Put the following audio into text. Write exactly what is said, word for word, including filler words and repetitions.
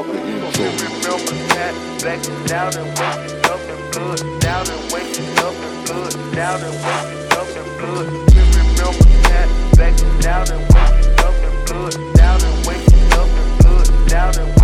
fucking intro. Remember that, blacking out and waking up in blood, down and waking up in blood, down and waking up in blood. Remember that, blacking out and waking up in blood, down and waking up in blood, down and